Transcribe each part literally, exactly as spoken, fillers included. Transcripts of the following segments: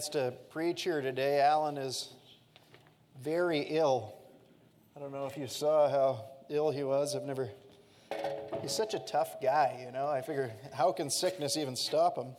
chance to preach here today. Alan is very ill. I don't know if you saw how ill he was. I've never... He's such a tough guy, you know. I figure, how can sickness even stop him?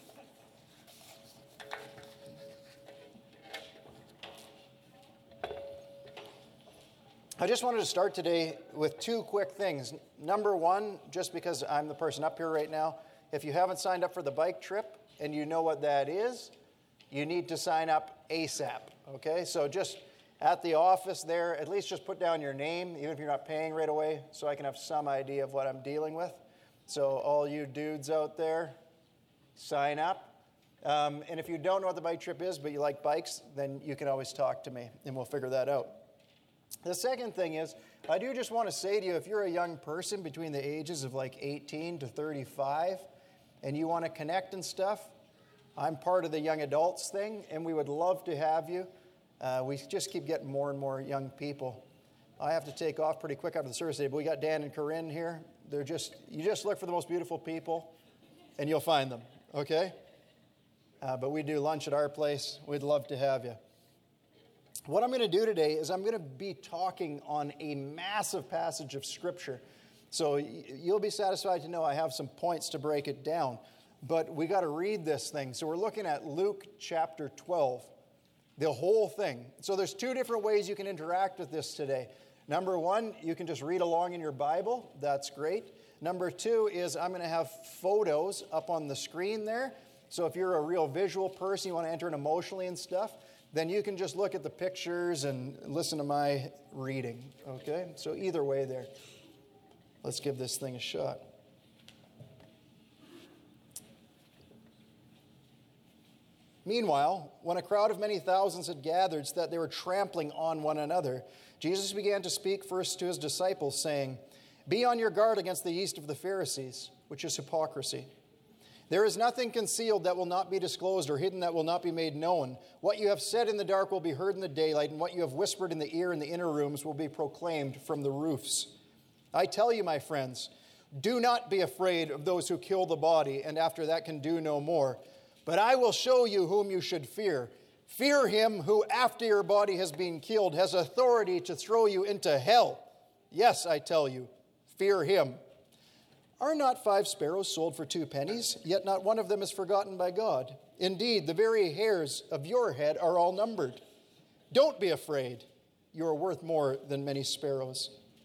I just wanted to start today with two quick things. Number one, just because I'm the person up here right now, if you haven't signed up for the bike trip and you know what that is, you need to sign up ASAP, okay? So just at the office there, at least just put down your name, even if you're not paying right away, so I can have some idea of what I'm dealing with. So all you dudes out there, sign up. Um, and if you don't know what the bike trip is, but you like bikes, then you can always talk to me, and we'll figure that out. The second thing is, I do just want to say to you, if you're a young person between the ages of like eighteen to thirty-five, and you want to connect and stuff, I'm part of the young adults thing, and we would love to have you. Uh, we just keep getting more and more young people. I have to take off pretty quick after the service today, but we got Dan and Corinne here. They're just, you just look for the most beautiful people, and you'll find them, okay? Uh, but we do lunch at our place. We'd love to have you. What I'm going to do today is I'm going to be talking on a massive passage of Scripture. So you'll be satisfied to know I have some points to break it down. But we got to read this thing. So we're looking at Luke chapter twelve, the whole thing. So there's two different ways you can interact with this today. Number one, you can just read along in your Bible. That's great. Number two is I'm going to have photos up on the screen there. So if you're a real visual person, you want to enter in emotionally and stuff, then you can just look at the pictures and listen to my reading, okay? So either way there. Let's give this thing a shot. Meanwhile, when a crowd of many thousands had gathered so that they were trampling on one another, Jesus began to speak first to his disciples, saying, "Be on your guard against the yeast of the Pharisees, which is hypocrisy. There is nothing concealed that will not be disclosed, or hidden that will not be made known. What you have said in the dark will be heard in the daylight, and what you have whispered in the ear in the inner rooms will be proclaimed from the roofs. I tell you, my friends, do not be afraid of those who kill the body, and after that can do no more. But I will show you whom you should fear. Fear him who, after your body has been killed, has authority to throw you into hell. Yes, I tell you, fear him. Are not five sparrows sold for two pennies? Yet not one of them is forgotten by God. Indeed, the very hairs of your head are all numbered. Don't be afraid. You are worth more than many sparrows.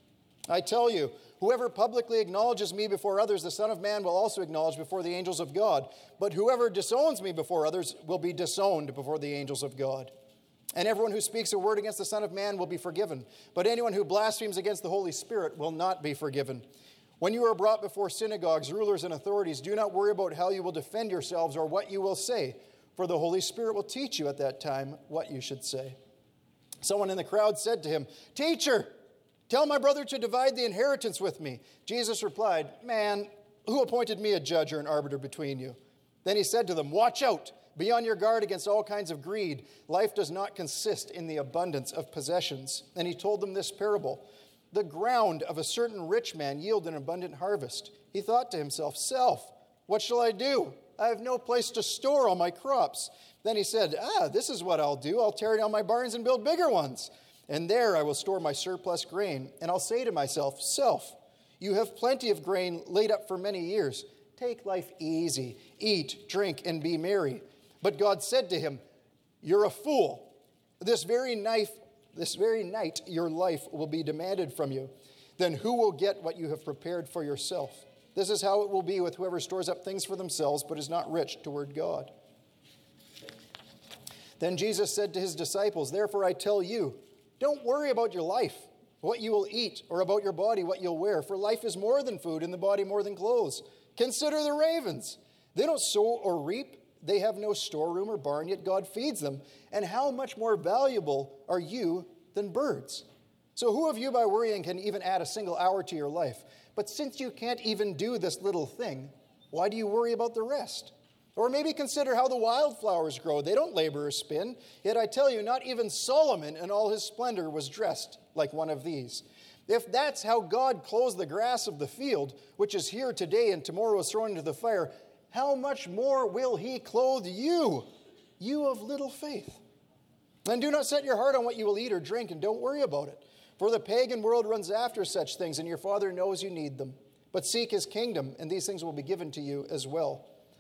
I tell you, whoever publicly acknowledges me before others, the Son of Man will also acknowledge before the angels of God. But whoever disowns me before others will be disowned before the angels of God. And everyone who speaks a word against the Son of Man will be forgiven. But anyone who blasphemes against the Holy Spirit will not be forgiven. When you are brought before synagogues, rulers, and authorities, do not worry about how you will defend yourselves or what you will say, for the Holy Spirit will teach you at that time what you should say." Someone in the crowd said to him, "Teacher, tell my brother to divide the inheritance with me." Jesus replied, "Man, who appointed me a judge or an arbiter between you?" Then he said to them, "Watch out. Be on your guard against all kinds of greed. Life does not consist in the abundance of possessions." And he told them this parable. The ground of a certain rich man yielded an abundant harvest. He thought to himself, "Self, what shall I do? I have no place to store all my crops." Then he said, "Ah, this is what I'll do. I'll tear down my barns and build bigger ones. And there I will store my surplus grain. And I'll say to myself, Self, you have plenty of grain laid up for many years. Take life easy. Eat, drink, and be merry." But God said to him, "You're a fool. This very knife This very night your life will be demanded from you. Then who will get what you have prepared for yourself? This is how it will be with whoever stores up things for themselves but is not rich toward God." Then Jesus said to his disciples, "Therefore I tell you, don't worry about your life, what you will eat, or about your body, what you'll wear. For life is more than food, and the body more than clothes. Consider the ravens. They don't sow or reap. They have no storeroom or barn, yet God feeds them. And how much more valuable are you than birds? So who of you by worrying can even add a single hour to your life? But since you can't even do this little thing, why do you worry about the rest? Or maybe consider how the wildflowers grow. They don't labor or spin. Yet I tell you, not even Solomon in all his splendor was dressed like one of these. If that's how God clothes the grass of the field, which is here today and tomorrow is thrown into the fire, how much more will he clothe you, you of little faith. And do not set your heart on what you will eat or drink, and don't worry about it. For the pagan world runs after such things, and your Father knows you need them. But seek his kingdom, and these things will be given to you as well.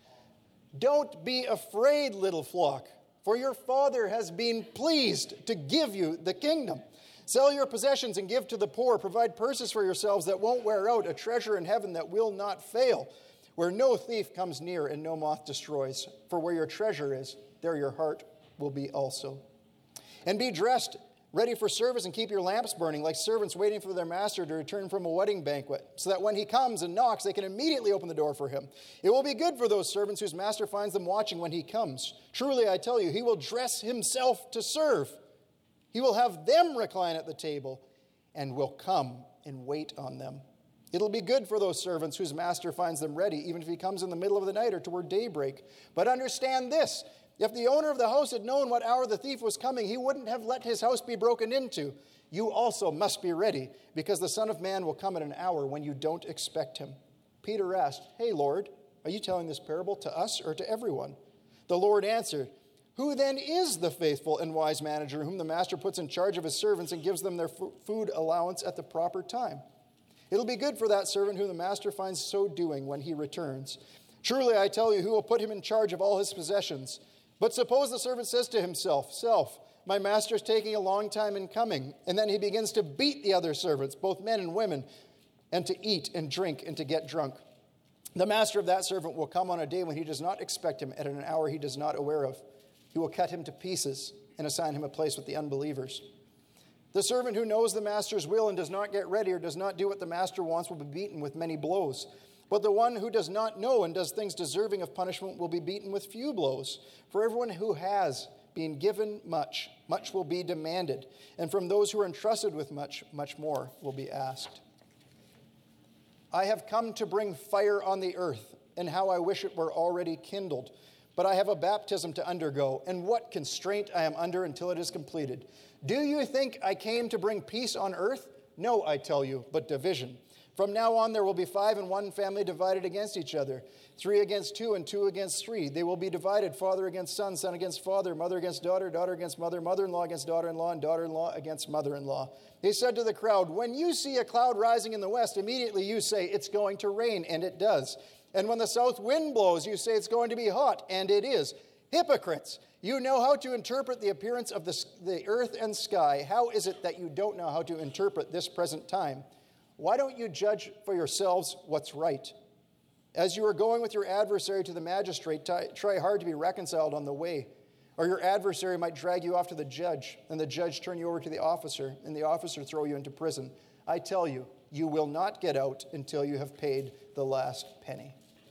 Don't be afraid, little flock, for your Father has been pleased to give you the kingdom. Sell your possessions and give to the poor. Provide purses for yourselves that won't wear out, a treasure in heaven that will not fail, where no thief comes near and no moth destroys. For where your treasure is, there your heart will be also. And be dressed, ready for service, and keep your lamps burning, like servants waiting for their master to return from a wedding banquet, so that when he comes and knocks, they can immediately open the door for him. It will be good for those servants whose master finds them watching when he comes. Truly, I tell you, he will dress himself to serve. He will have them recline at the table and will come and wait on them. It'll be good for those servants whose master finds them ready, even if he comes in the middle of the night or toward daybreak. But understand this, if the owner of the house had known what hour the thief was coming, he wouldn't have let his house be broken into. You also must be ready, because the Son of Man will come at an hour when you don't expect him. Peter asked, Hey, Lord, are you telling this parable to us or to everyone? The Lord answered, Who then is the faithful and wise manager whom the master puts in charge of his servants and gives them their f- food allowance at the proper time? It'll be good for that servant whom the master finds so doing when he returns. Truly, I tell you, who will put him in charge of all his possessions? But suppose the servant says to himself, Self, my master's taking a long time in coming. And then he begins to beat the other servants, both men and women, and to eat and drink and to get drunk. The master of that servant will come on a day when he does not expect him, at an hour he does not aware of. He will cut him to pieces and assign him a place with the unbelievers. The servant who knows the master's will and does not get ready or does not do what the master wants will be beaten with many blows. But the one who does not know and does things deserving of punishment will be beaten with few blows. For everyone who has been given much, much will be demanded. And from those who are entrusted with much, much more will be asked. I have come to bring fire on the earth, and how I wish it were already kindled. But I have a baptism to undergo, and what constraint I am under until it is completed. Do you think I came to bring peace on earth? No, I tell you, but division. From now on, there will be five in one family divided against each other, three against two and two against three. They will be divided, father against son, son against father, mother against daughter, daughter against mother, mother-in-law against daughter-in-law, and daughter-in-law against mother-in-law. He said to the crowd, when you see a cloud rising in the west, immediately you say, it's going to rain, and it does. And when the south wind blows, you say it's going to be hot, and it is. Hypocrites! You know how to interpret the appearance of the, the earth and sky. How is it that you don't know how to interpret this present time? Why don't you judge for yourselves what's right? As you are going with your adversary to the magistrate, t- try hard to be reconciled on the way. Or your adversary might drag you off to the judge, and the judge turn you over to the officer, and the officer throw you into prison. I tell you, you will not get out until you have paid the last penny.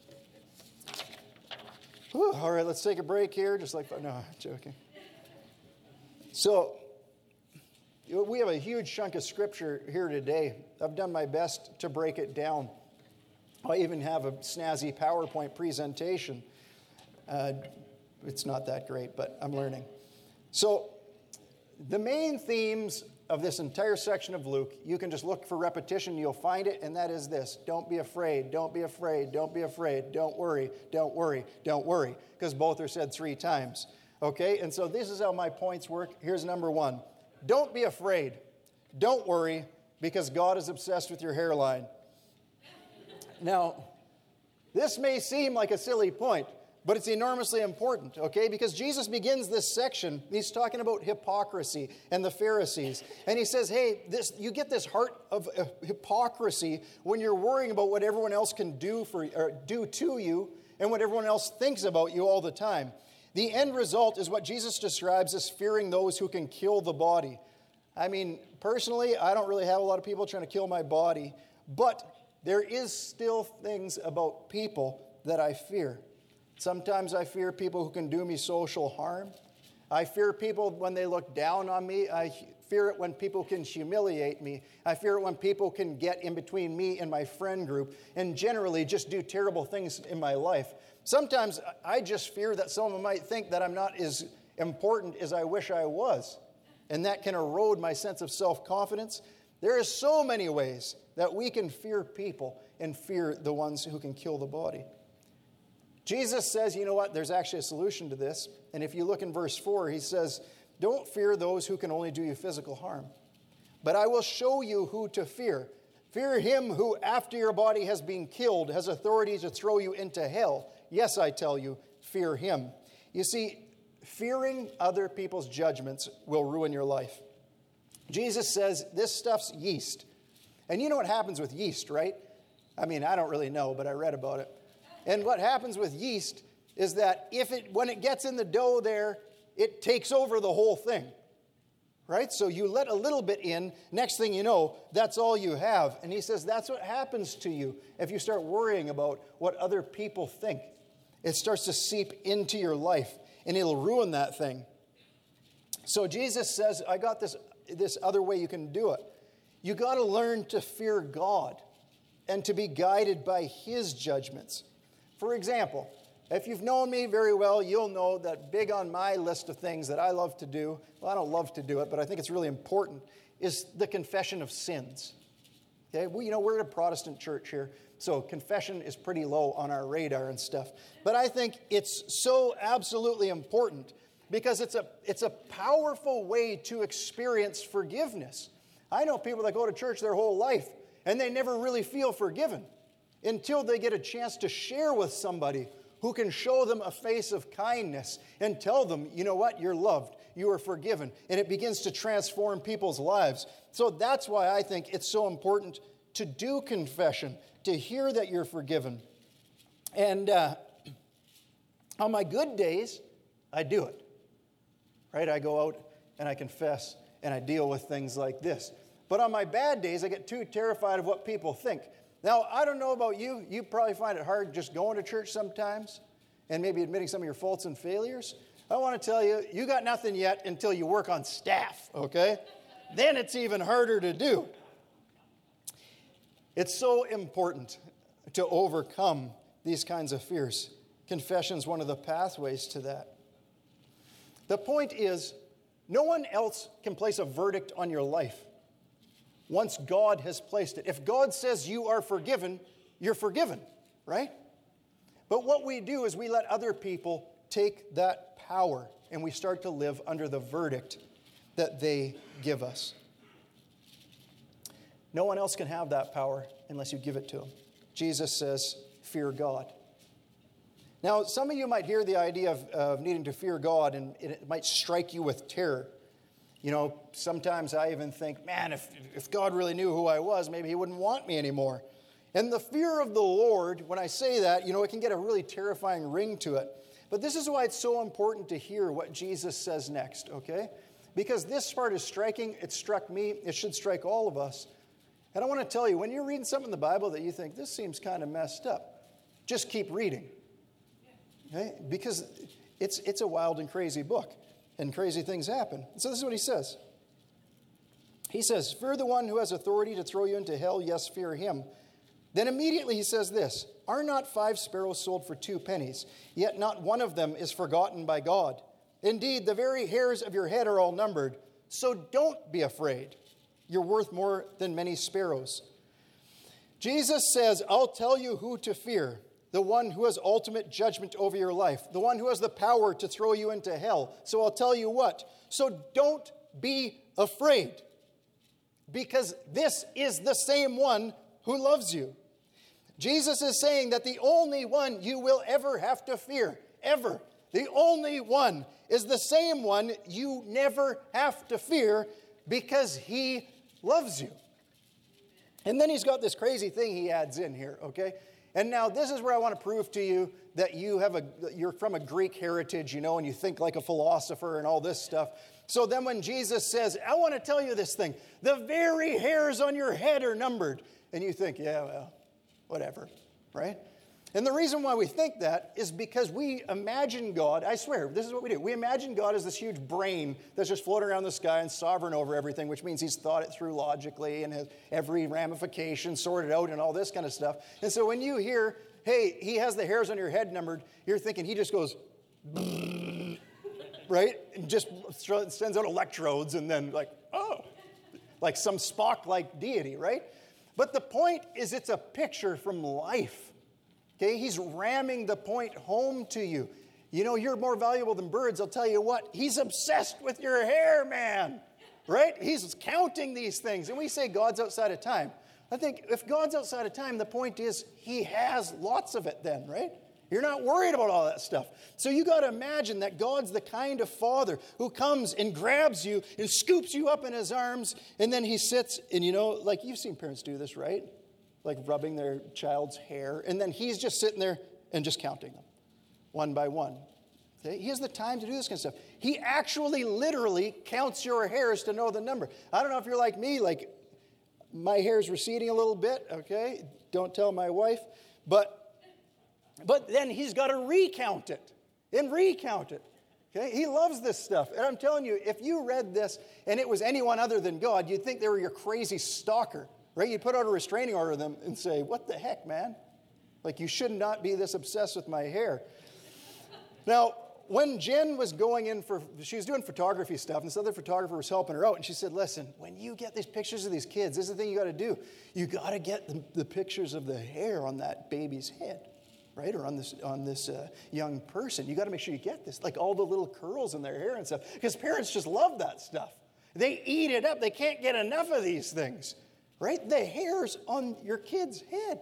Whew, all right, let's take a break here. Just like, no, I'm joking. So, we have a huge chunk of scripture here today. I've done my best to break it down. I even have a snazzy PowerPoint presentation. Uh, it's not that great, but I'm learning. So the main themes of this entire section of Luke, you can just look for repetition, you'll find it, and that is this. Don't be afraid, don't be afraid, don't be afraid, don't worry, don't worry, don't worry, because both are said three times. Okay, and so this is how my points work. Here's number one. Don't be afraid. Don't worry, because God is obsessed with your hairline. Now, this may seem like a silly point, but it's enormously important, okay? Because Jesus begins this section, he's talking about hypocrisy and the Pharisees. And he says, hey, this, you get this heart of uh, hypocrisy when you're worrying about what everyone else can do for or do to you and what everyone else thinks about you all the time. The end result is what Jesus describes as fearing those who can kill the body. I mean, personally, I don't really have a lot of people trying to kill my body, but there is still things about people that I fear. Sometimes I fear people who can do me social harm. I fear people when they look down on me. I fear it when people can humiliate me. I fear it when people can get in between me and my friend group and generally just do terrible things in my life. Sometimes I just fear that someone might think that I'm not as important as I wish I was, and that can erode my sense of self-confidence. There are so many ways that we can fear people and fear the ones who can kill the body. Jesus says, you know what, there's actually a solution to this. And if you look in verse four, he says, don't fear those who can only do you physical harm, but I will show you who to fear. Fear him who, after your body has been killed, has authority to throw you into hell. Yes, I tell you, fear him. You see, fearing other people's judgments will ruin your life. Jesus says this stuff's yeast. And you know what happens with yeast, right? I mean, I don't really know, but I read about it. And what happens with yeast is that if it, when it gets in the dough there, it takes over the whole thing, right? So you let a little bit in, next thing you know, that's all you have. And he says that's what happens to you if you start worrying about what other people think. It starts to seep into your life, and it'll ruin that thing. So Jesus says, I got this, this other way you can do it. You got to learn to fear God and to be guided by his judgments. For example, if you've known me very well, you'll know that big on my list of things that I love to do, well, I don't love to do it, but I think it's really important, is the confession of sins. Okay, well, you know, we're at a Protestant church here, so confession is pretty low on our radar and stuff. But I think it's so absolutely important because it's a, it's a powerful way to experience forgiveness. I know people that go to church their whole life, and they never really feel forgiven until they get a chance to share with somebody who can show them a face of kindness and tell them, you know what, you're loved, you are forgiven. And it begins to transform people's lives. So that's why I think it's so important to do confession, to hear that you're forgiven. And uh, on my good days, I do it. Right? I go out and I confess and I deal with things like this. But on my bad days, I get too terrified of what people think. Now, I don't know about you. You probably find it hard just going to church sometimes and maybe admitting some of your faults and failures. I want to tell you, you got nothing yet until you work on staff, okay? Then it's even harder to do. It's so important to overcome these kinds of fears. Confession is one of the pathways to that. The point is, no one else can place a verdict on your life once God has placed it. If God says you are forgiven, you're forgiven, right? But what we do is we let other people take that power and we start to live under the verdict that they give us. No one else can have that power unless you give it to them. Jesus says, fear God. Now, some of you might hear the idea of, of needing to fear God, and it might strike you with terror. You know, sometimes I even think, man, if, if God really knew who I was, maybe he wouldn't want me anymore. And the fear of the Lord, when I say that, you know, it can get a really terrifying ring to it. But this is why it's so important to hear what Jesus says next, okay? Because this part is striking. It struck me. It should strike all of us. And I want to tell you, when you're reading something in the Bible that you think, this seems kind of messed up, just keep reading. Okay? Because it's, it's a wild and crazy book. And crazy things happen. So this is what he says. He says, fear the one who has authority to throw you into hell. Yes, fear him. Then immediately he says this, are not five sparrows sold for two pennies? Yet not one of them is forgotten by God. Indeed, the very hairs of your head are all numbered. So don't be afraid. You're worth more than many sparrows. Jesus says, I'll tell you who to fear. The one who has ultimate judgment over your life. The one who has the power to throw you into hell. So I'll tell you what. So don't be afraid. Because this is the same one who loves you. Jesus is saying that the only one you will ever have to fear, ever, the only one is the same one you never have to fear because he loves you. And then he's got this crazy thing he adds in here, okay? And now this is where I want to prove to you that you have a, you're from a Greek heritage, you know, and you think like a philosopher and all this stuff. So then when Jesus says, I want to tell you this thing, the very hairs on your head are numbered. And you think, yeah, well, whatever, right? And the reason why we think that is because we imagine God, I swear, this is what we do. We imagine God as this huge brain that's just floating around the sky and sovereign over everything, which means he's thought it through logically and has every ramification sorted out and all this kind of stuff. And so when you hear, hey, he has the hairs on your head numbered, you're thinking he just goes, right? And just sends out electrodes and then like, oh, like some Spock-like deity, right? But the point is it's a picture from life. Okay, he's ramming the point home to you. You know, you're more valuable than birds. I'll tell you what, he's obsessed with your hair, man. Right? He's counting these things. And we say God's outside of time. I think if God's outside of time, the point is he has lots of it then, right? You're not worried about all that stuff. So you got to imagine that God's the kind of father who comes and grabs you and scoops you up in his arms, and then he sits, and you know, like you've seen parents do this, right? Like rubbing their child's hair, and then he's just sitting there and just counting them one by one. Okay? He has the time to do this kind of stuff. He actually literally counts your hairs to know the number. I don't know if you're like me, like my hair's receding a little bit, okay? Don't tell my wife. But but then he's got to recount it and recount it. Okay? He loves this stuff. And I'm telling you, if you read this and it was anyone other than God, you'd think they were your crazy stalker, right? You'd put out a restraining order on them and say, what the heck, man? Like, you should not be this obsessed with my hair. Now, when Jen was going in for, she was doing photography stuff, and this other photographer was helping her out, and she said, listen, when you get these pictures of these kids, this is the thing you got to do. You got to get the, the pictures of the hair on that baby's head, right, or on this on this uh, young person. You got to make sure you get this, like all the little curls in their hair and stuff, because parents just love that stuff. They eat it up. They can't get enough of these things, right? The hair's on your kid's head.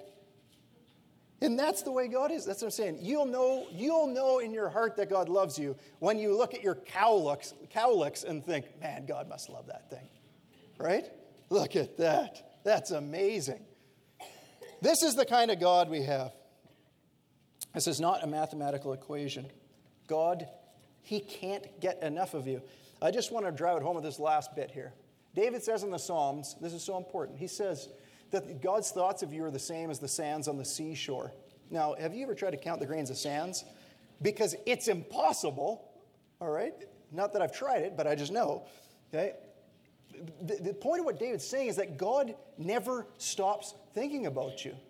And that's the way God is. That's what I'm saying. You'll know, you'll know in your heart that God loves you when you look at your cowlicks, cowlicks and think, man, God must love that thing. Right? Look at that. That's amazing. This is the kind of God we have. This is not a mathematical equation. God, he can't get enough of you. I just want to drive it home with this last bit here. David says in the Psalms, this is so important, he says that God's thoughts of you are the same as the sands on the seashore. Now, have you ever tried to count the grains of sands? Because it's impossible, all right? Not that I've tried it, but I just know, okay? The, the point of what David's saying is that God never stops thinking about you.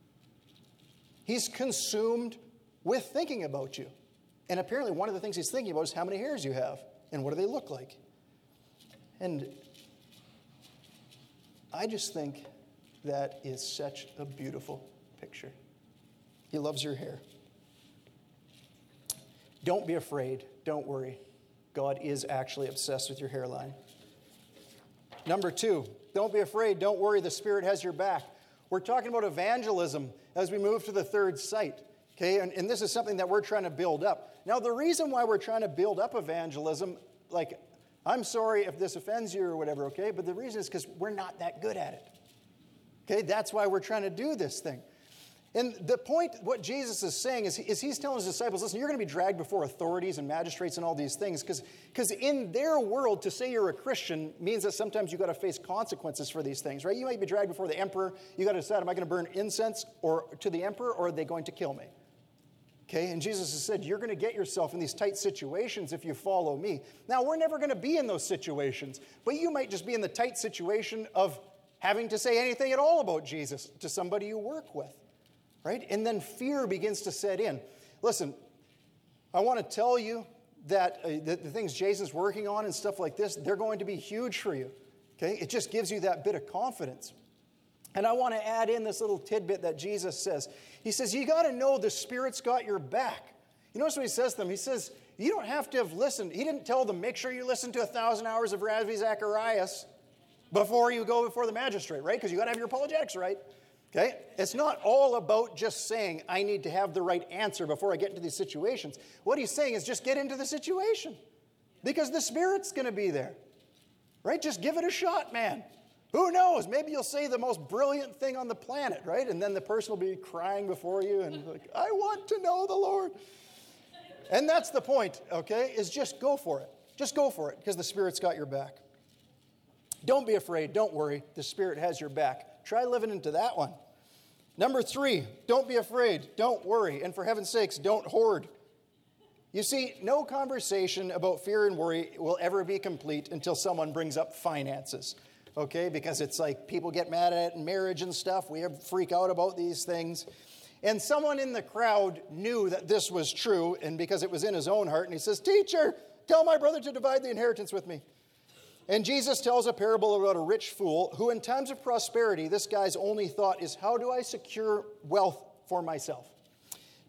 He's consumed with thinking about you. And apparently one of the things he's thinking about is how many hairs you have and what do they look like. And I just think that is such a beautiful picture. He loves your hair. Don't be afraid. Don't worry. God is actually obsessed with your hairline. Number two, don't be afraid. Don't worry. The Spirit has your back. We're talking about evangelism as we move to the third site. Okay, and, and this is something that we're trying to build up. Now, the reason why we're trying to build up evangelism, like, I'm sorry if this offends you or whatever, okay? But the reason is because we're not that good at it. Okay, that's why we're trying to do this thing. And the point, what Jesus is saying is, is he's telling his disciples, listen, you're going to be dragged before authorities and magistrates and all these things, because because in their world, to say you're a Christian means that sometimes you've got to face consequences for these things, right? You might be dragged before the emperor. You got to decide, am I going to burn incense or to the emperor, or are they going to kill me? Okay, and Jesus has said, you're going to get yourself in these tight situations if you follow me. Now, we're never going to be in those situations, but you might just be in the tight situation of having to say anything at all about Jesus to somebody you work with, right? And then fear begins to set in. Listen, I want to tell you that uh, the, the things Jason's working on and stuff like this, they're going to be huge for you, okay? It just gives you that bit of confidence. And I want to add in this little tidbit that Jesus says. He says, you got to know the Spirit's got your back. You notice what he says to them? He says, you don't have to have listened. He didn't tell them, make sure you listen to a thousand hours of Ravi Zacharias before you go before the magistrate, right? Because you got to have your apologetics right. Okay? It's not all about just saying, I need to have the right answer before I get into these situations. What he's saying is just get into the situation. Because the Spirit's going to be there. Right? Just give it a shot, man. Who knows? Maybe you'll say the most brilliant thing on the planet, right? And then the person will be crying before you and like, I want to know the Lord. And that's the point, okay? Is just go for it. Just go for it because the Spirit's got your back. Don't be afraid. Don't worry. The Spirit has your back. Try living into that one. Number three, don't be afraid. Don't worry. And for heaven's sakes, don't hoard. You see, no conversation about fear and worry will ever be complete until someone brings up finances. Okay, because it's like people get mad at it in marriage and stuff. We freak out about these things. And someone in the crowd knew that this was true, and because it was in his own heart, and he says, teacher, tell my brother to divide the inheritance with me. And Jesus tells a parable about a rich fool who in times of prosperity, this guy's only thought is, how do I secure wealth for myself?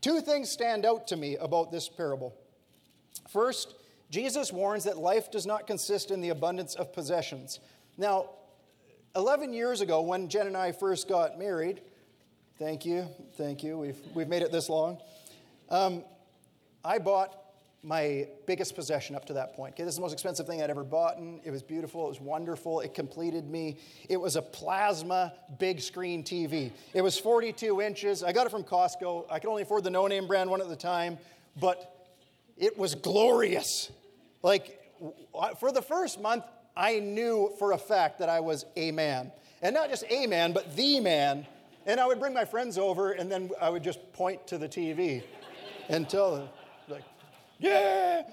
Two things stand out to me about this parable. First, Jesus warns that life does not consist in the abundance of possessions. Now, eleven years ago, when Jen and I first got married, thank you, thank you, we've, we've made it this long, um, I bought my biggest possession up to that point. Okay, this is the most expensive thing I'd ever bought. It was beautiful. It was wonderful. It completed me. It was a plasma big screen T V. It was forty-two inches. I got it from Costco. I could only afford the no-name brand one at the time, but it was glorious. Like, for the first month, I knew for a fact that I was a man. And not just a man, but the man. And I would bring my friends over, and then I would just point to the T V and tell them, like, yeah!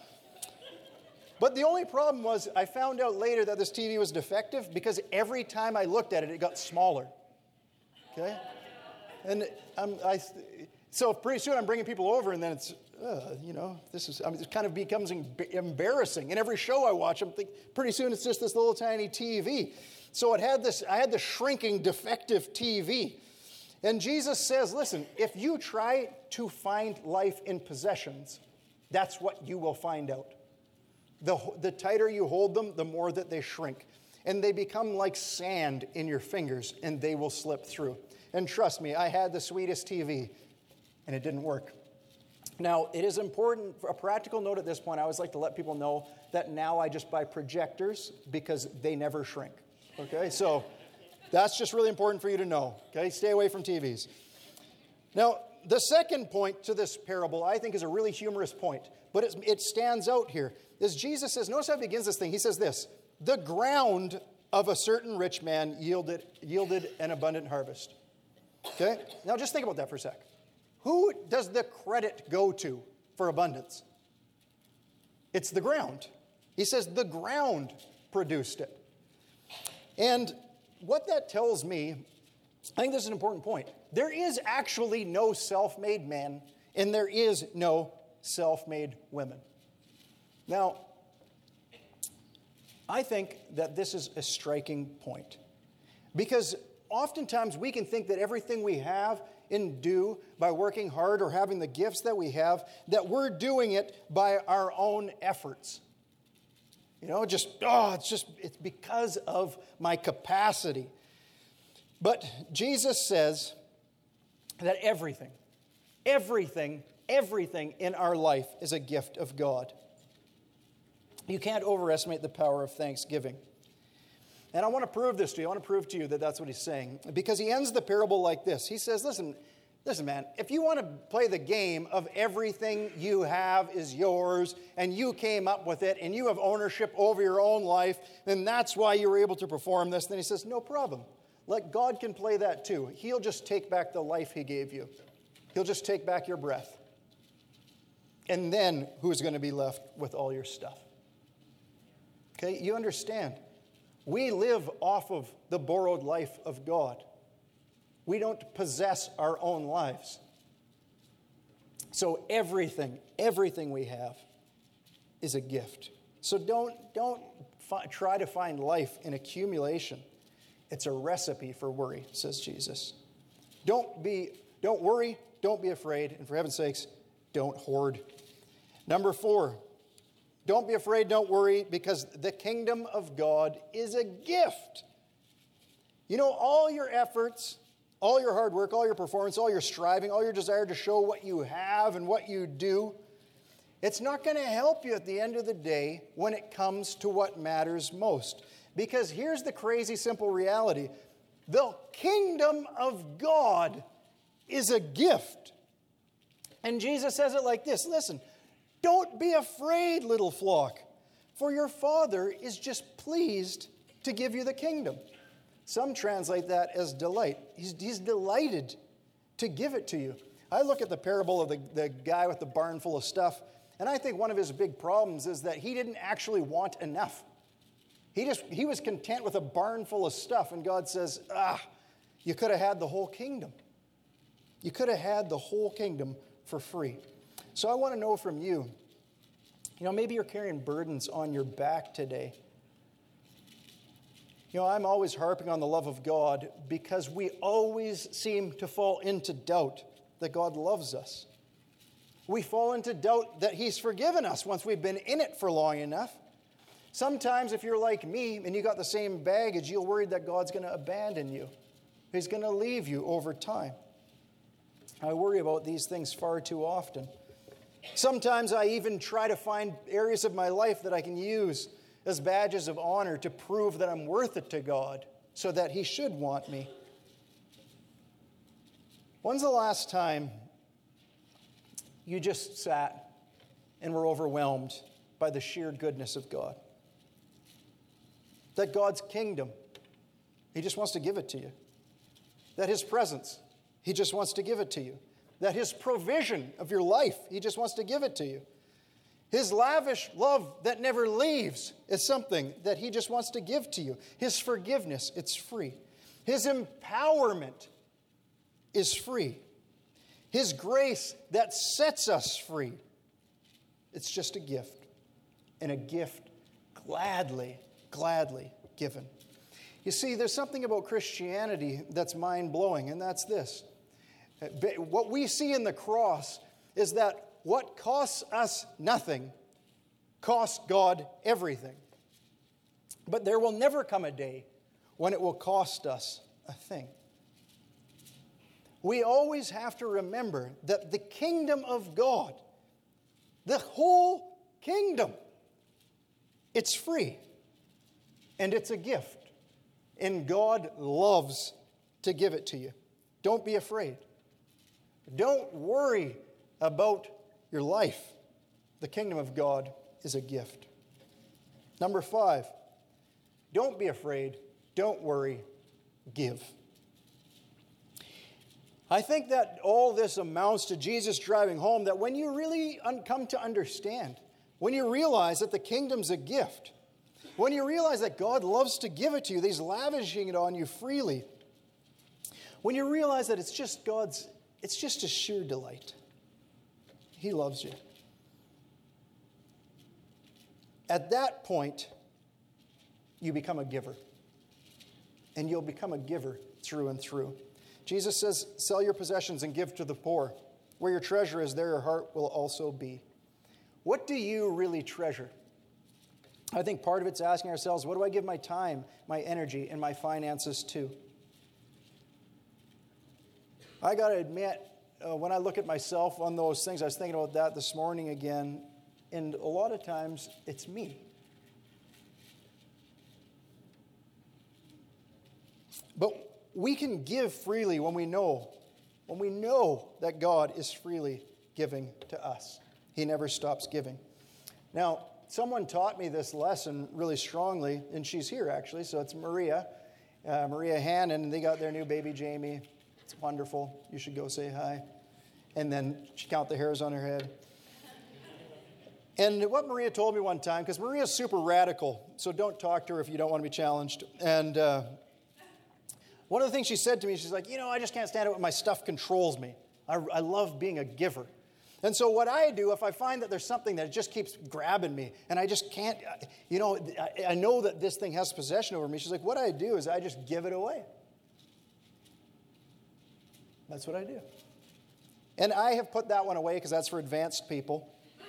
But the only problem was I found out later that this T V was defective because every time I looked at it, it got smaller. Okay? And I'm, I, so pretty soon I'm bringing people over, and then it's, uh, you know, this is, I mean, it kind of becomes embarrassing. In every show I watch, I'm thinking, pretty soon it's just this little tiny T V. So it had this, I had the shrinking, defective T V. And Jesus says, listen, if you try to find life in possessions, that's what you will find out. The, the tighter you hold them, the more that they shrink. And they become like sand in your fingers, and they will slip through. And trust me, I had the sweetest T V, and it didn't work. Now, it is important, a practical note at this point, I always like to let people know that now I just buy projectors because they never shrink. Okay, so that's just really important for you to know. Okay, stay away from T Vs. Now, the second point to this parable, I think, is a really humorous point, but it, it stands out here. As Jesus says, notice how he begins this thing. He says this, the ground of a certain rich man yielded, yielded an abundant harvest. Okay? Now just think about that for a sec. Who does the credit go to for abundance? It's the ground. He says the ground produced it. And what that tells me, I think this is an important point. There is actually no self-made man, and there is no self-made women. Now, I think that this is a striking point, because oftentimes we can think that everything we have and do by working hard or having the gifts that we have, that we're doing it by our own efforts. You know, just, oh, it's just, it's because of my capacity. But Jesus says that everything, everything, everything in our life is a gift of God. You can't overestimate the power of thanksgiving. And I want to prove this to you. I want to prove to you that that's what he's saying. Because he ends the parable like this. He says, listen, listen, man, if you want to play the game of everything you have is yours, and you came up with it, and you have ownership over your own life, then that's why you were able to perform this. Then he says, no problem. Let God can play that too. He'll just take back the life he gave you. He'll just take back your breath. And then who's going to be left with all your stuff? Okay, you understand. We live off of the borrowed life of God. We don't possess our own lives. So everything, everything we have is a gift. So don't, don't fi- try to find life in accumulation. It's a recipe for worry, says Jesus. Don't be, don't worry, don't be afraid, and for heaven's sakes, don't hoard. Number four, don't be afraid, don't worry, because the kingdom of God is a gift. You know, all your efforts, all your hard work, all your performance, all your striving, all your desire to show what you have and what you do, it's not going to help you at the end of the day when it comes to what matters most. Because here's the crazy simple reality. The kingdom of God is a gift. And Jesus says it like this. Listen, don't be afraid, little flock, for your Father is just pleased to give you the kingdom. Some translate that as delight. He's, he's delighted to give it to you. I look at the parable of the, the guy with the barn full of stuff, and I think one of his big problems is that he didn't actually want enough. He just he was content with a barn full of stuff, and God says, ah, you could have had the whole kingdom. You could have had the whole kingdom for free. So I want to know from you, you know, maybe you're carrying burdens on your back today. You know, I'm always harping on the love of God because we always seem to fall into doubt that God loves us. We fall into doubt that he's forgiven us once we've been in it for long enough. Sometimes if you're like me and you got the same baggage, you'll worry that God's going to abandon you. He's going to leave you over time. I worry about these things far too often. Sometimes I even try to find areas of my life that I can use as badges of honor to prove that I'm worth it to God so that he should want me. When's the last time you just sat and were overwhelmed by the sheer goodness of God? That God's kingdom, he just wants to give it to you. That his presence, he just wants to give it to you. That his provision of your life, he just wants to give it to you. His lavish love that never leaves is something that he just wants to give to you. His forgiveness, it's free. His empowerment is free. His grace that sets us free, it's just a gift. And a gift gladly, gladly given. You see, there's something about Christianity that's mind-blowing, and that's this. What we see in the cross is that what costs us nothing costs God everything. But there will never come a day when it will cost us a thing. We always have to remember that the kingdom of God, the whole kingdom, it's free and it's a gift. And God loves to give it to you. Don't be afraid. Don't worry about your life. The kingdom of God is a gift. Number five, don't be afraid. Don't worry. Give. I think that all this amounts to Jesus driving home that when you really un- come to understand, when you realize that the kingdom's a gift, when you realize that God loves to give it to you, that he's lavishing it on you freely, when you realize that it's just God's, it's just a sheer delight. He loves you. At that point, you become a giver. And you'll become a giver through and through. Jesus says, sell your possessions and give to the poor. Where your treasure is, there your heart will also be. What do you really treasure? I think part of it's asking ourselves, what do I give my time, my energy, and my finances to? I got to admit, uh, when I look at myself on those things, I was thinking about that this morning again, and a lot of times it's me. But we can give freely when we know, when we know that God is freely giving to us. He never stops giving. Now, someone taught me this lesson really strongly, and she's here actually, so it's Maria, uh, Maria Hannon, and they got their new baby Jamie. It's wonderful. You should go say hi. And then she count the hairs on her head. And what Maria told me one time, because Maria's super radical, so don't talk to her if you don't want to be challenged. And uh, one of the things she said to me, she's like, you know, I just can't stand it when my stuff controls me. I, I love being a giver. And so what I do, if I find that there's something that just keeps grabbing me, and I just can't, you know, I, I know that this thing has possession over me, she's like, what I do is I just give it away. That's what I do. And I have put that one away because that's for advanced people.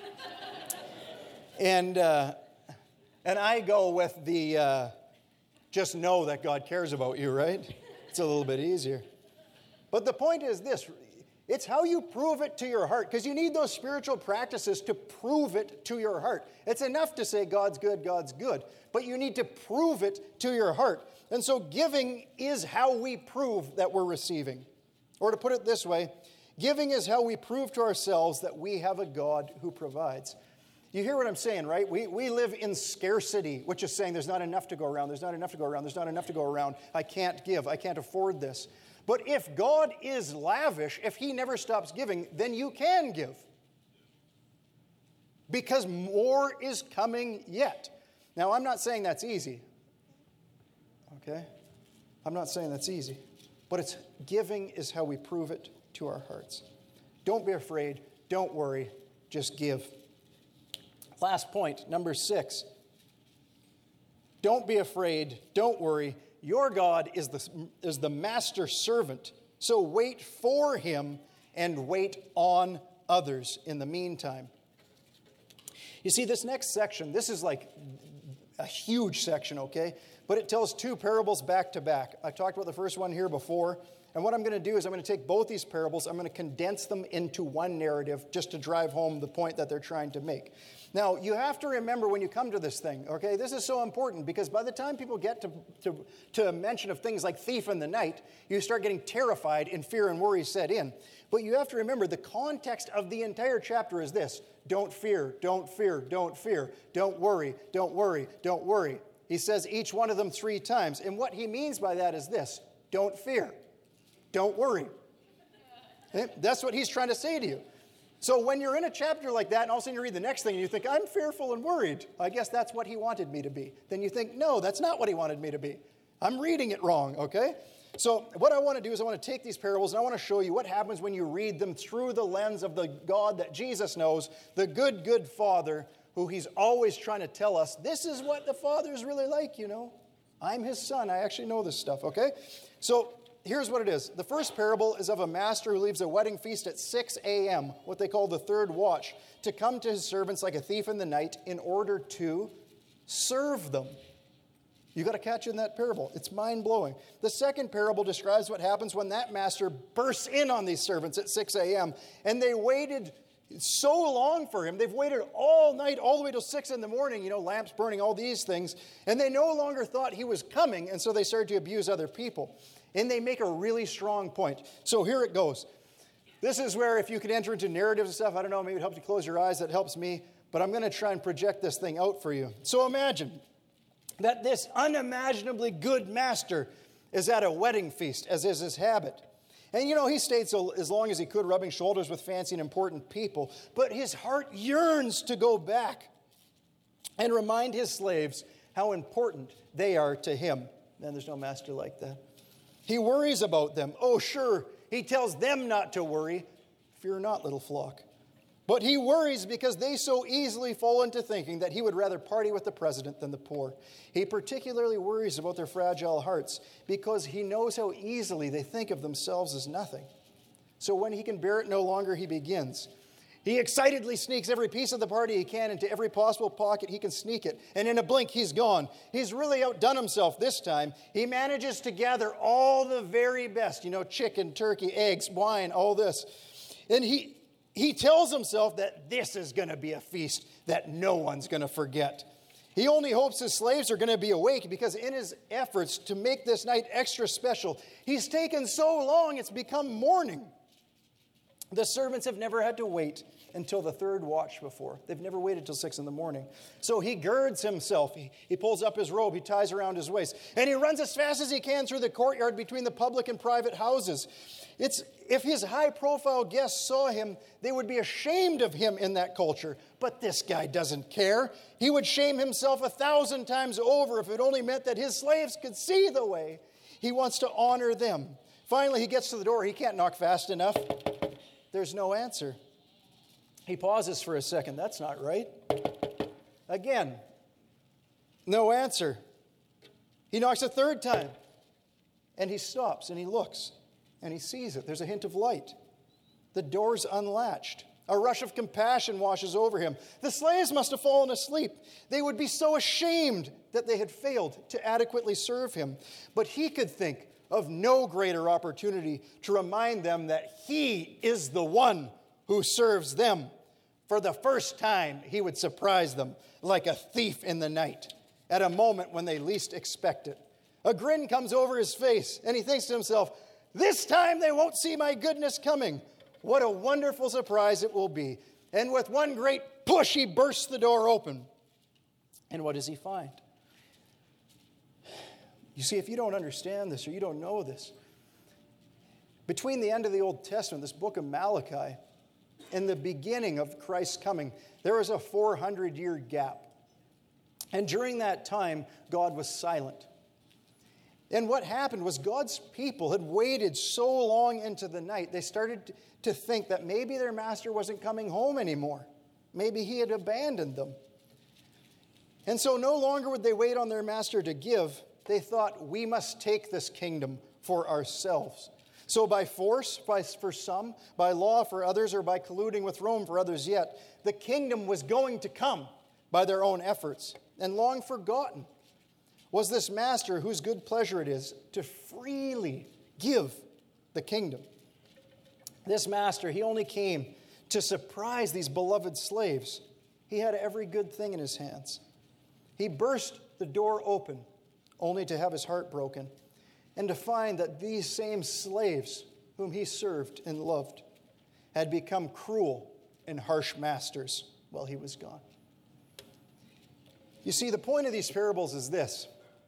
and uh, and I go with the uh, just know that God cares about you, right? It's a little bit easier. But the point is this. It's how you prove it to your heart, because you need those spiritual practices to prove it to your heart. It's enough to say God's good, God's good, but you need to prove it to your heart. And so giving is how we prove that we're receiving. Or to put it this way, giving is how we prove to ourselves that we have a God who provides. You hear what I'm saying, right? We, we live in scarcity, which is saying there's not enough to go around, there's not enough to go around, there's not enough to go around. I can't give, I can't afford this. But if God is lavish, if he never stops giving, then you can give. Because more is coming yet. Now, I'm not saying that's easy. Okay? I'm not saying that's easy. But it's giving is how we prove it to our hearts. Don't be afraid. Don't worry. Just give. Last point, number six. Don't be afraid. Don't worry. Your God is the, is the master servant. So wait for him and wait on others in the meantime. You see, this next section, this is like a huge section, okay? But it tells two parables back to back. I talked about the first one here before. And what I'm going to do is I'm going to take both these parables, I'm going to condense them into one narrative just to drive home the point that they're trying to make. Now, you have to remember when you come to this thing, okay, this is so important because by the time people get to, to, to a mention of things like thief in the night, you start getting terrified and fear and worry set in. But you have to remember the context of the entire chapter is this: don't fear, don't fear, don't fear, don't worry, don't worry, don't worry. He says each one of them three times. And what he means by that is this: don't fear. Don't worry. That's what he's trying to say to you. So when you're in a chapter like that and all of a sudden you read the next thing and you think, I'm fearful and worried, I guess that's what he wanted me to be. Then you think, no, that's not what he wanted me to be. I'm reading it wrong, okay? So what I want to do is I want to take these parables and I want to show you what happens when you read them through the lens of the God that Jesus knows, the good, good Father, who he's always trying to tell us, this is what the Father is really like, you know. I'm his son. I actually know this stuff, okay? So here's what it is. The first parable is of a master who leaves a wedding feast at six a.m., what they call the third watch, to come to his servants like a thief in the night in order to serve them. You got to catch in that parable. It's mind-blowing. The second parable describes what happens when that master bursts in on these servants at six a.m., and they waited so long for him. They've waited all night, all the way till six in the morning, you know, lamps burning, all these things, and they no longer thought he was coming, and so they started to abuse other people. And they make a really strong point. So here it goes. This is where if you could enter into narratives and stuff, I don't know, maybe it helps you close your eyes. That helps me. But I'm going to try and project this thing out for you. So imagine that this unimaginably good master is at a wedding feast, as is his habit. And, you know, he stayed so as long as he could, rubbing shoulders with fancy and important people. But his heart yearns to go back and remind his slaves how important they are to him. And there's no master like that. He worries about them. Oh, sure, he tells them not to worry. Fear not, little flock. But he worries because they so easily fall into thinking that he would rather party with the president than the poor. He particularly worries about their fragile hearts because he knows how easily they think of themselves as nothing. So when he can bear it no longer, he begins. He excitedly sneaks every piece of the party he can into every possible pocket he can sneak it. And in a blink, he's gone. He's really outdone himself this time. He manages to gather all the very best, you know, chicken, turkey, eggs, wine, all this. And he, he tells himself that this is going to be a feast that no one's going to forget. He only hopes his slaves are going to be awake because in his efforts to make this night extra special, he's taken so long it's become morning. The servants have never had to wait until the third watch before. They've never waited till six in the morning. So he girds himself. He, he pulls up his robe. He ties around his waist. And he runs as fast as he can through the courtyard between the public and private houses. It's, if his high-profile guests saw him, they would be ashamed of him in that culture. But this guy doesn't care. He would shame himself a thousand times over if it only meant that his slaves could see the way. He wants to honor them. Finally, he gets to the door. He can't knock fast enough. There's no answer. He pauses for a second. That's not right. Again, no answer. He knocks a third time. And he stops and he looks. And he sees it. There's a hint of light. The door's unlatched. A rush of compassion washes over him. The slaves must have fallen asleep. They would be so ashamed that they had failed to adequately serve him. But he could think of no greater opportunity to remind them that he is the one who serves them. For the first time, he would surprise them like a thief in the night at a moment when they least expect it. A grin comes over his face, and he thinks to himself, this time they won't see my goodness coming. What a wonderful surprise it will be. And with one great push, he bursts the door open. And what does he find? You see, if you don't understand this or you don't know this, between the end of the Old Testament, this book of Malachi, and the beginning of Christ's coming, there was a four hundred year gap. And during that time, God was silent. And what happened was God's people had waited so long into the night, they started to think that maybe their master wasn't coming home anymore. Maybe he had abandoned them. And so no longer would they wait on their master to give. They thought, we must take this kingdom for ourselves. So by force by, for some, by law for others, or by colluding with Rome for others yet, the kingdom was going to come by their own efforts. And long forgotten was this master whose good pleasure it is to freely give the kingdom. This master, he only came to surprise these beloved slaves. He had every good thing in his hands. He burst the door open, only to have his heart broken, and to find that these same slaves whom he served and loved had become cruel and harsh masters while he was gone. You see, the point of these parables is this.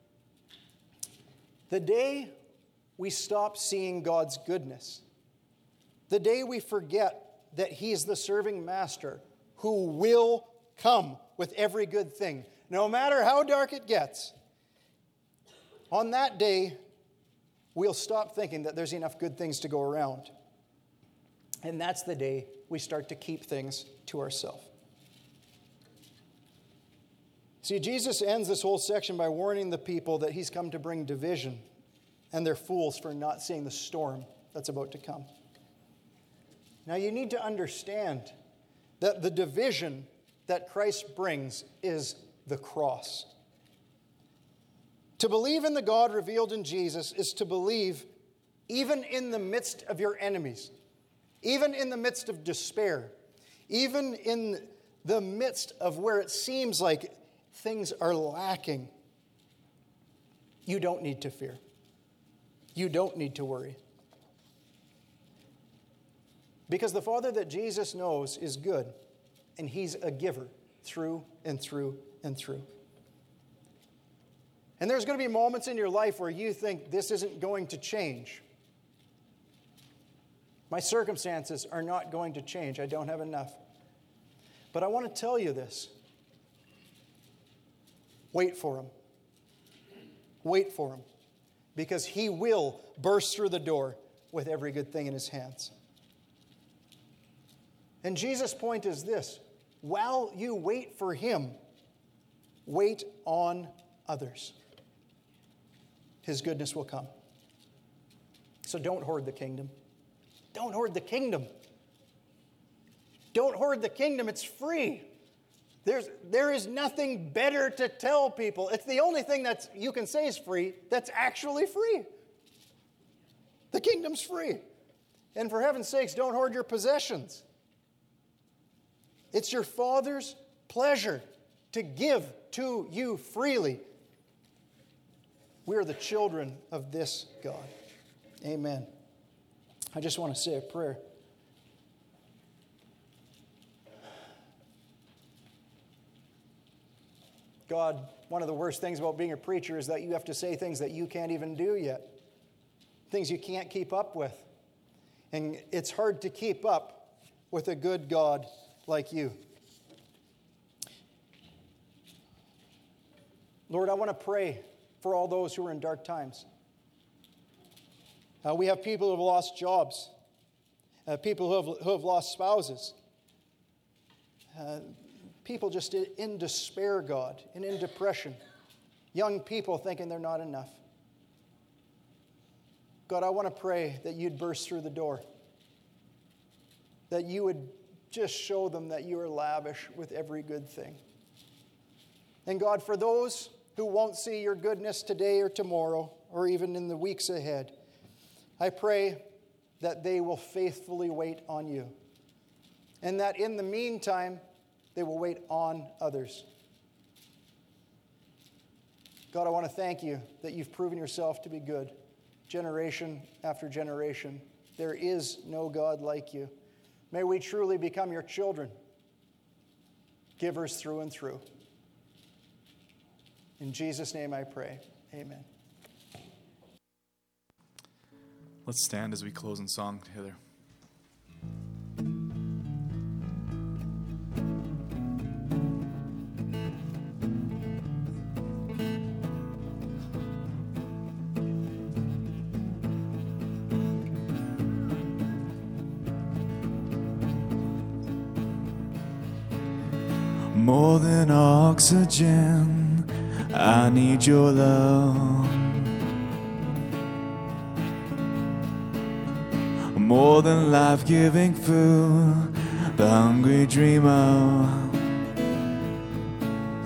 The day we stop seeing God's goodness, the day we forget that he is the serving master who will come with every good thing, no matter how dark it gets, on that day, we'll stop thinking that there's enough good things to go around. And that's the day we start to keep things to ourselves. See, Jesus ends this whole section by warning the people that he's come to bring division, and they're fools for not seeing the storm that's about to come. Now, you need to understand that the division that Christ brings is the cross. To believe in the God revealed in Jesus is to believe even in the midst of your enemies, even in the midst of despair, even in the midst of where it seems like things are lacking. You don't need to fear. You don't need to worry. Because the Father that Jesus knows is good, and he's a giver through and through and through. And there's going to be moments in your life where you think this isn't going to change. My circumstances are not going to change. I don't have enough. But I want to tell you this. Wait for him. Wait for him. Because he will burst through the door with every good thing in his hands. And Jesus' point is this. While you wait for him, wait on others. His goodness will come. So don't hoard the kingdom. Don't hoard the kingdom. Don't hoard the kingdom. It's free. There's, there is nothing better to tell people. It's the only thing that you can say is free that's actually free. The kingdom's free. And for heaven's sakes, don't hoard your possessions. It's your Father's pleasure to give to you freely. We are the children of this God. Amen. I just want to say a prayer. God, one of the worst things about being a preacher is that you have to say things that you can't even do yet. Things you can't keep up with. And it's hard to keep up with a good God like you. Lord, I want to pray for all those who are in dark times. Uh, we have people who have lost jobs, uh, people who have, who have lost spouses, uh, people just in despair, God, and in depression, young people thinking they're not enough. God, I want to pray that you'd burst through the door, that you would just show them that you are lavish with every good thing. And God, for those who won't see your goodness today or tomorrow or even in the weeks ahead, I pray that they will faithfully wait on you, and that in the meantime, they will wait on others. God, I want to thank you that you've proven yourself to be good, generation after generation. There is no God like you. May we truly become your children, givers through and through. In Jesus' name I pray. Amen. Let's stand as we close in song together. More than oxygen, I need your love. more than life-giving food. The hungry dreamer